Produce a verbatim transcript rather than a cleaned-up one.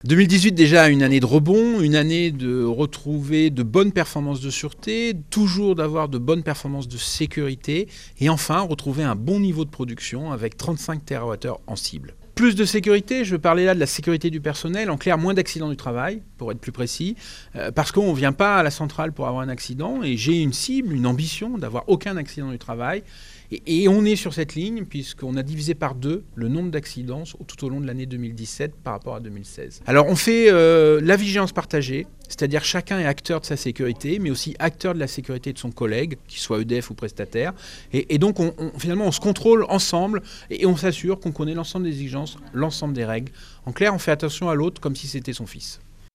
deux mille dix-huit, déjà une année de rebond, une année de retrouver de bonnes performances de sûreté, toujours d'avoir de bonnes performances de sécurité et enfin retrouver un bon niveau de production avec trente-cinq térawattheures en cible. Plus de sécurité, je parlais là de la sécurité du personnel, en clair moins d'accidents du travail, pour être plus précis, euh, parce qu'on ne vient pas à la centrale pour avoir un accident et j'ai une cible, une ambition d'avoir aucun accident du travail. Et, et on est sur cette ligne puisqu'on a divisé par deux le nombre d'accidents tout au long de l'année deux mille dix-sept par rapport à deux mille seize. Alors on fait euh, la vigilance partagée, c'est-à-dire chacun est acteur de sa sécurité, mais aussi acteur de la sécurité de son collègue, qu'il soit E D F ou prestataire. Et, et donc on, on, finalement on se contrôle ensemble et, et on s'assure qu'on connaît l'ensemble des exigences, l'ensemble des règles. En clair, on fait attention à l'autre comme si c'était son fils.